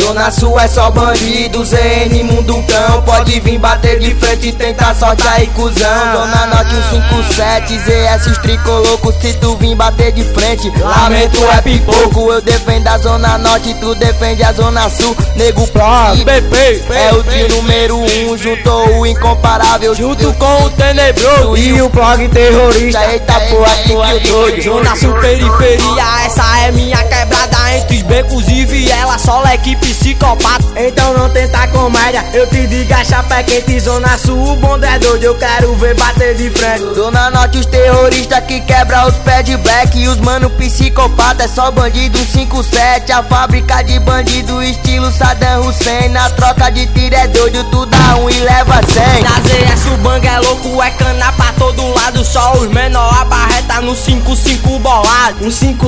Zona Sul é só bandido, ZN Mundo Cão. Pode vir bater de frente e tentar sorte aí, cuzão. Zona Norte 157, ZS os tricolocos. Se tu vir bater de frente, lamento é pipoco. Eu defendo a Zona Norte, tu defende a Zona Sul. Nego Plog, BP é o trio número 1. Juntou o incomparável junto com o tenebroso e o Plog terrorista. Eita porra, que doido. Zona Sul periferia, essa é minha quebrada. Entre os becos e viela, só equipe psicopata. Então não tenta comédia, eu te digo a chapa é quente. Zona Sul, o bonde é doido, eu quero ver bater de frente. Zona Norte os terroristas que quebra os pés de black. E os mano psicopata é só bandido 57. A fábrica de bandido estilo Saddam Hussein. Na troca de tiro é doido, tu dá um e leva 100. Na ZS o bang é louco, é cana pra todo lado. Só os menor a barreta no 5-5 bolado.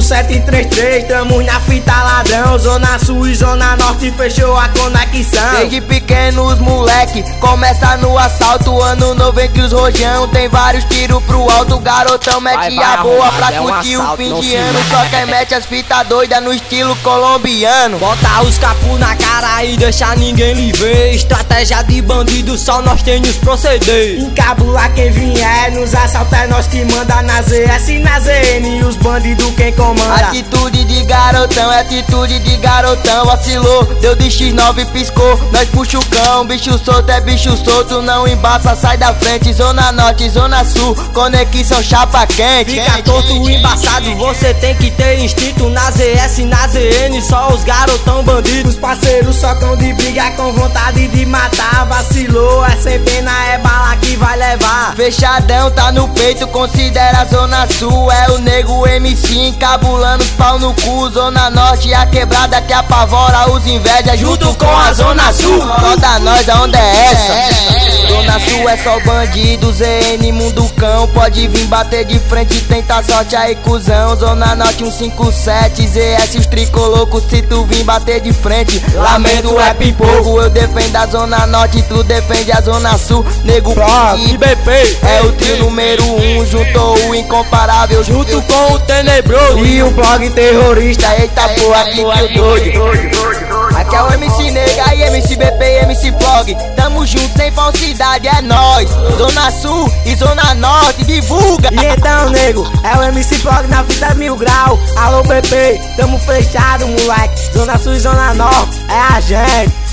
15733, tamo na fita ladrão. Zona Sul e Zona Norte fechou a conexão. Desde pequeno os moleque começa no assalto. Ano novo entre os rojão, tem vários tiros pro alto. Garotão mete a boa pra curtir o fim de ano. Só quem mete as fitas doidas no estilo colombiano. Bota os capuz na cara e deixa ninguém lhe ver. Estratégia de bandido, só nós tem nos proceder. Encabula quem vier, nos assalta é nós que manda. Na ZS e na ZN, os bandidos quem comanda. Atitude de garotão, atitude de garotão. Vacilou, deu de X9 piscou. Nós puxa o cão, bicho solto é bicho solto. Não embaça, sai da frente. Zona Norte, Zona Sul, conexão chapa quente. Fica torto, embaçado, você tem que ter instinto. Na ZS e na ZN, só os garotão bandidos. Os parceiros socam de briga com vontade de matar. Vacilou, é sem pena, é bala que vai levar. Fechadão, tá no peito, considera a Zona Sul. É o nego MC encabulando os pau no cu. Zona Norte, a quebrada que apavora os invejas. Junto com a Zona Sul, toda nós, a onda é essa? Zona Sul é só bandido, ZN Mundo Cão. Pode vir bater de frente e tentar sorte aí, cuzão. Zona Norte 157, ZS os tricolocos. Se tu vir bater de frente, lamento é pipoco. Eu defendo a Zona Norte, tu defende a Zona Sul. Nego Plog, BP é o trio número 1. Juntou o incomparável junto com o tenebroso e o Plog terrorista. Eita porra, que doido. Aqui é o MC Nega e MC BP e MC Plog. Tamo junto sem falsidade, é nóis. Zona Sul e Zona Norte, divulga. E então, nego, é o MC Plog na fita 1000 grau. Alô BP, tamo fechado, moleque. Zona Sul e Zona Norte, é a gente.